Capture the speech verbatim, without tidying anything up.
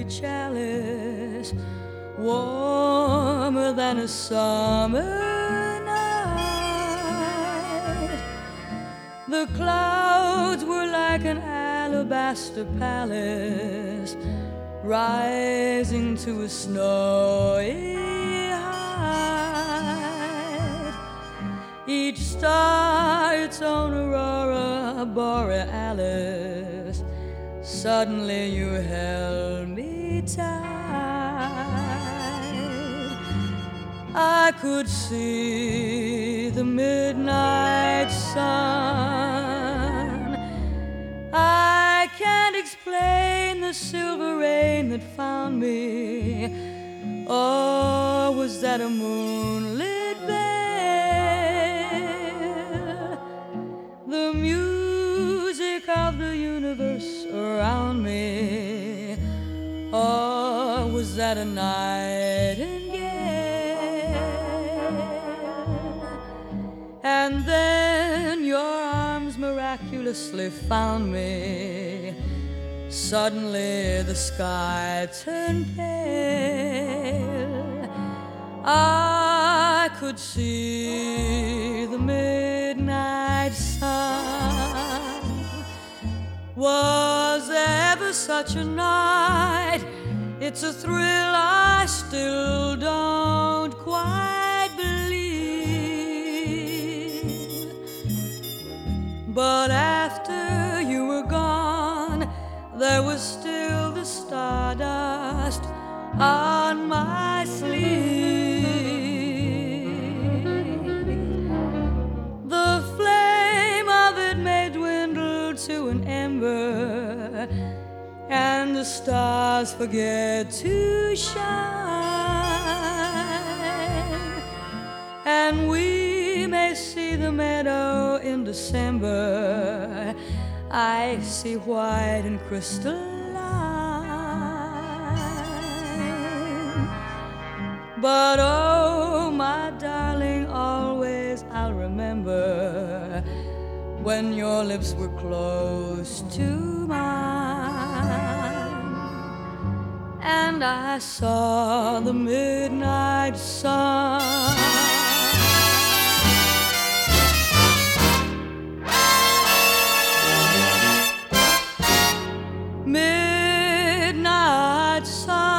chalice, warmer than a summer night. The clouds were like an alabaster palace, rising to a snowy height. Each star its own aurora borealis. Suddenly you held me tight. I could see the midnight sun. I can't explain the silver rain that found me. Or was that a moonlit veil? The music of the universe around me. Or was that a nightingale? And then your arms miraculously found me. Suddenly the sky turned pale. I could see the midnight sun. Was there ever such a night? It's a thrill I still don't quite believe. But after you were gone, there was still the stardust on my sleeve. The flame of it may dwindle to an ember, and the stars forget to shine, and we may see the meadow in December, icy white and crystalline. But oh, my darling, always I'll remember when your lips were close to mine, and I saw the midnight sun. Midnight sun.